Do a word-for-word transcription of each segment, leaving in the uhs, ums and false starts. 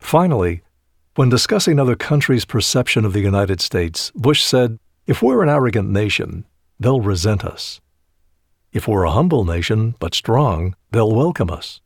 Finally, when discussing other countries' perception of the United States, Bush said, "If we're an arrogant nation, they'll resent us. If we're a humble nation, but strong, they'll welcome us."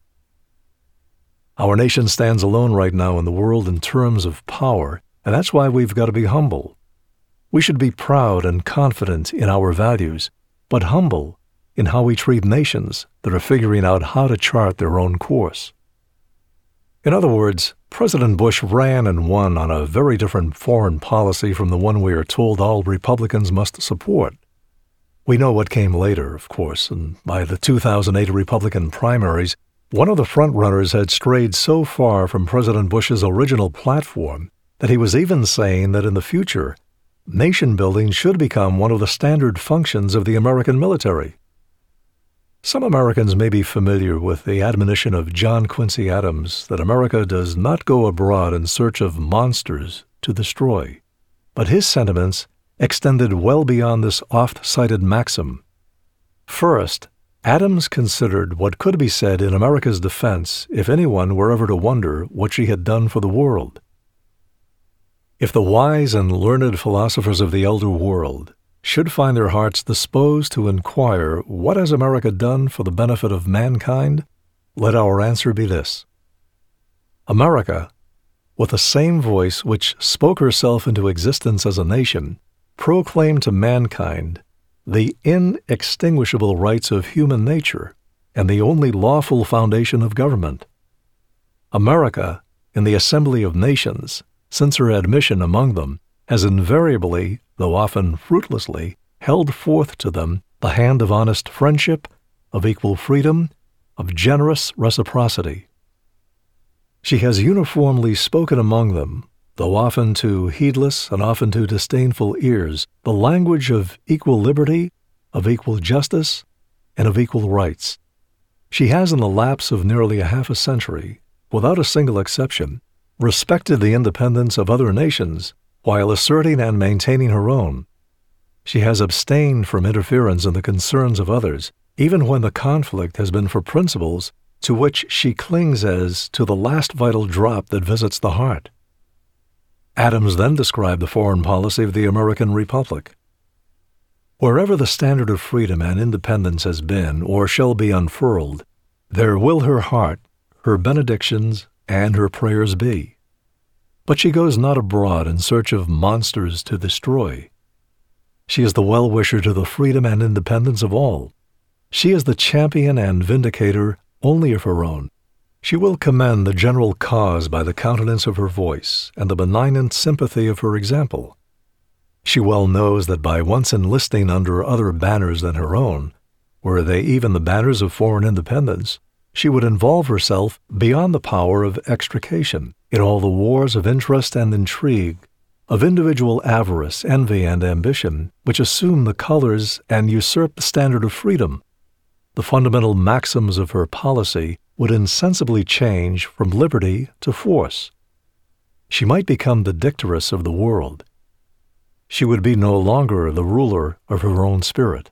Our nation stands alone right now in the world in terms of power, and that's why we've got to be humble. We should be proud and confident in our values, but humble in how we treat nations that are figuring out how to chart their own course. In other words, President Bush ran and won on a very different foreign policy from the one we are told all Republicans must support. We know what came later, of course, and by the two thousand eight Republican primaries, one of the frontrunners had strayed so far from President Bush's original platform that he was even saying that in the future, nation building should become one of the standard functions of the American military. Some Americans may be familiar with the admonition of John Quincy Adams that America does not go abroad in search of monsters to destroy, but his sentiments extended well beyond this oft-cited maxim. First, Adams considered what could be said in America's defense if anyone were ever to wonder what she had done for the world. If the wise and learned philosophers of the elder world should find their hearts disposed to inquire, what has America done for the benefit of mankind? Let our answer be this. America, with the same voice which spoke herself into existence as a nation, proclaimed to mankind the inextinguishable rights of human nature and the only lawful foundation of government. America, in the Assembly of Nations, since her admission among them, has invariably, though often fruitlessly, held forth to them the hand of honest friendship, of equal freedom, of generous reciprocity. She has uniformly spoken among them, though often to heedless and often to disdainful ears, the language of equal liberty, of equal justice, and of equal rights. She has, in the lapse of nearly a half a century, without a single exception, respected the independence of other nations while asserting and maintaining her own. She has abstained from interference in the concerns of others, even when the conflict has been for principles to which she clings as to the last vital drop that visits the heart. Adams then described the foreign policy of the American Republic. Wherever the standard of freedom and independence has been or shall be unfurled, there will her heart, her benedictions, and her prayers be. But she goes not abroad in search of monsters to destroy. She is the well-wisher to the freedom and independence of all. She is the champion and vindicator only of her own. She will commend the general cause by the countenance of her voice and the benignant sympathy of her example. She well knows that by once enlisting under other banners than her own, were they even the banners of foreign independence, she would involve herself beyond the power of extrication in all the wars of interest and intrigue, of individual avarice, envy, and ambition, which assume the colors and usurp the standard of freedom. The fundamental maxims of her policy would insensibly change from liberty to force. She might become the dictatress of the world. She would be no longer the ruler of her own spirit.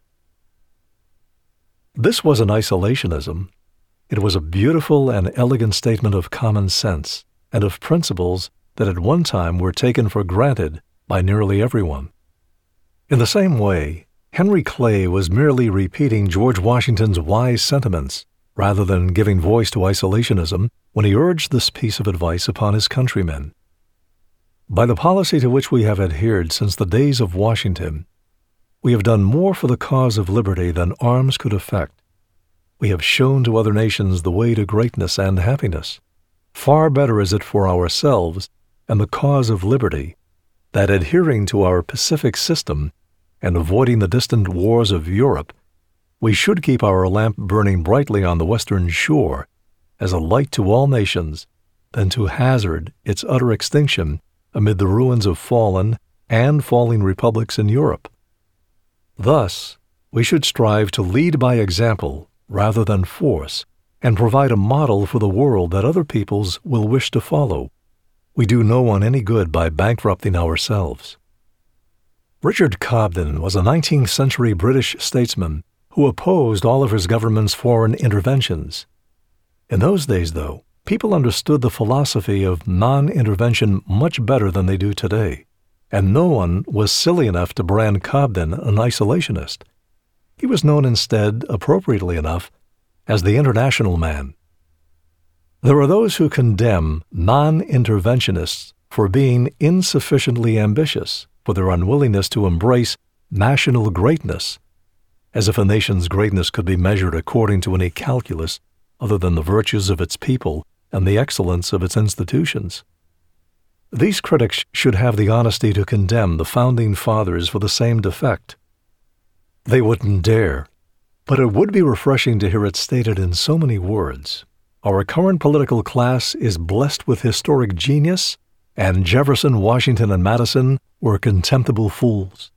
This was an isolationism. It was a beautiful and elegant statement of common sense and of principles that at one time were taken for granted by nearly everyone. In the same way, Henry Clay was merely repeating George Washington's wise sentiments rather than giving voice to isolationism when he urged this piece of advice upon his countrymen. By the policy to which we have adhered since the days of Washington, we have done more for the cause of liberty than arms could effect. We have shown to other nations the way to greatness and happiness. Far better is it for ourselves and the cause of liberty that, adhering to our Pacific system and avoiding the distant wars of Europe, we should keep our lamp burning brightly on the western shore as a light to all nations than to hazard its utter extinction amid the ruins of fallen and falling republics in Europe. Thus, we should strive to lead by example rather than force, and provide a model for the world that other peoples will wish to follow. We do no one any good by bankrupting ourselves. Richard Cobden was a nineteenth century British statesman who opposed all of his government's foreign interventions. In those days, though, people understood the philosophy of non-intervention much better than they do today, and no one was silly enough to brand Cobden an isolationist. He was known instead, appropriately enough, as the international man. There are those who condemn non-interventionists for being insufficiently ambitious, for their unwillingness to embrace national greatness, as if a nation's greatness could be measured according to any calculus other than the virtues of its people and the excellence of its institutions. These critics should have the honesty to condemn the Founding Fathers for the same defect. They wouldn't dare, but it would be refreshing to hear it stated in so many words. Our current political class is blessed with historic genius, and Jefferson, Washington, and Madison were contemptible fools.